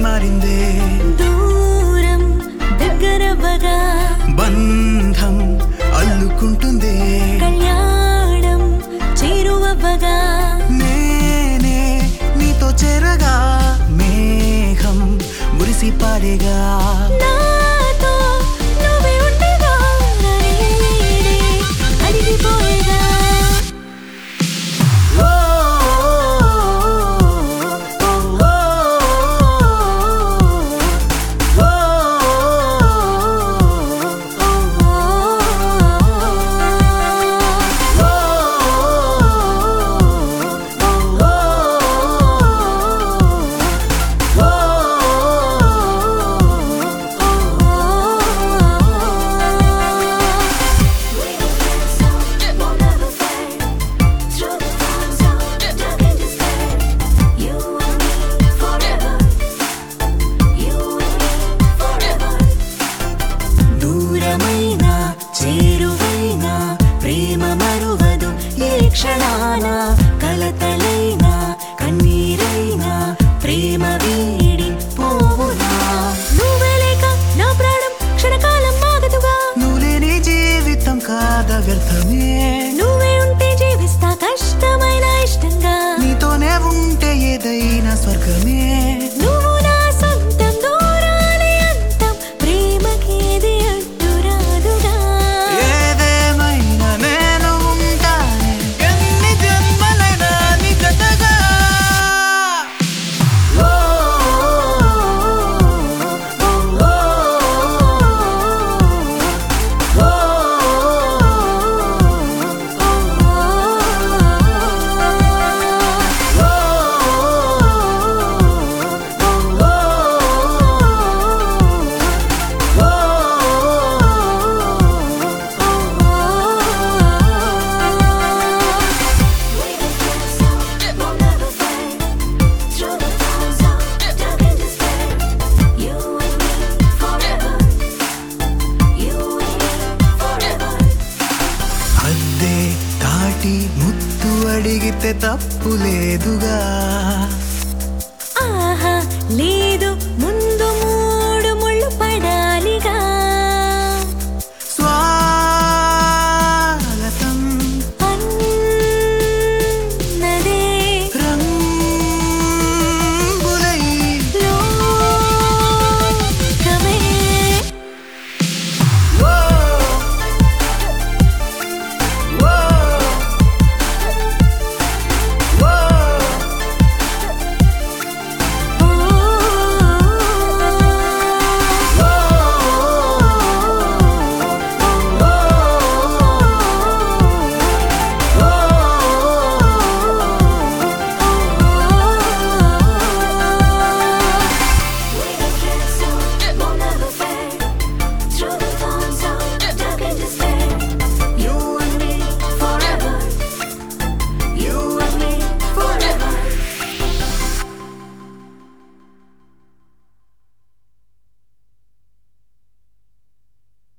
మారిందే దూరం దగ్గరవగా బంధం అల్లుకుంటుందే కళ్యాణం చేరువగా నేనే నీతో చేరగా మేఘం మురిసి పాడేగా నాతో నువ్వే ఉండగా నేనే అడిగిపోయేగా చేరువైనా ప్రేమ మరువదు ఏ క్షణాన కలతలైనా కన్నీరైనా ప్రేమ వీడి పోవునా నువ్వే లేక నా ప్రాణం క్షణకాలం ఆగదుగా నువ్వు లేని జీవితం కాదా వ్యర్థమే నువ్వే ఉంటే జీవిస్తా కష్టమైన ఇష్టంగా నీతోనే ఉంటే ఏదైనా స్వర్గమే నువ్వు నా సొంతం దూరాలే అంతం ప్రేమకేది అడ్డు రాదుగా ఏదేమైనా నేను ఉంటానే ఎన్ని జన్మలైనా నీ జతగా అద్దే దాటి ముత్తు అడిగితే తప్పు లేదుగా ఆహా లేదు ముందు